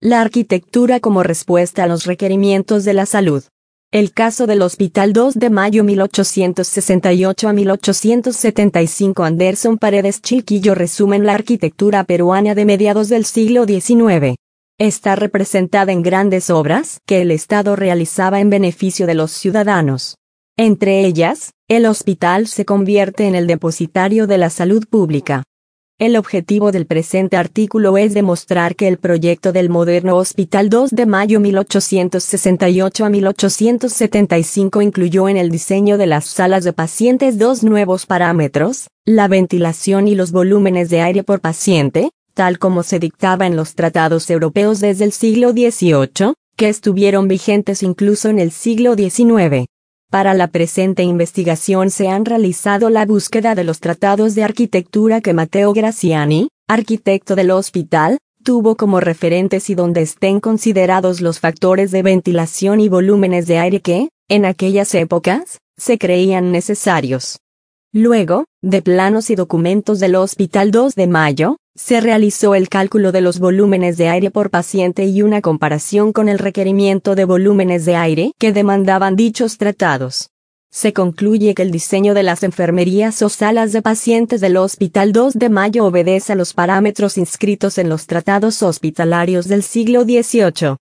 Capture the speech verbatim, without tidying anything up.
La arquitectura como respuesta a los requerimientos de la salud. El caso del Hospital dos de Mayo mil ochocientos sesenta y ocho a mil ochocientos setenta y cinco. Anderson Paredes Chiquillo resumen la arquitectura peruana de mediados del siglo diecinueve. Está representada en grandes obras que el Estado realizaba en beneficio de los ciudadanos. Entre ellas, el hospital se convierte en el depositario de la salud pública. El objetivo del presente artículo es demostrar que el proyecto del moderno Hospital dos de Mayo mil ochocientos sesenta y ocho a mil ochocientos setenta y cinco incluyó en el diseño de las salas de pacientes dos nuevos parámetros, la ventilación y los volúmenes de aire por paciente, tal como se dictaba en los tratados europeos desde el siglo dieciocho, que estuvieron vigentes incluso en el siglo diecinueve. Para la presente investigación se han realizado la búsqueda de los tratados de arquitectura que Matteo Graziani, arquitecto del hospital, tuvo como referentes y donde estén considerados los factores de ventilación y volúmenes de aire que, en aquellas épocas, se creían necesarios. Luego, de planos y documentos del Hospital dos de Mayo, se realizó el cálculo de los volúmenes de aire por paciente y una comparación con el requerimiento de volúmenes de aire que demandaban dichos tratados. Se concluye que el diseño de las enfermerías o salas de pacientes del Hospital dos de Mayo obedece a los parámetros inscritos en los tratados hospitalarios del siglo dieciocho.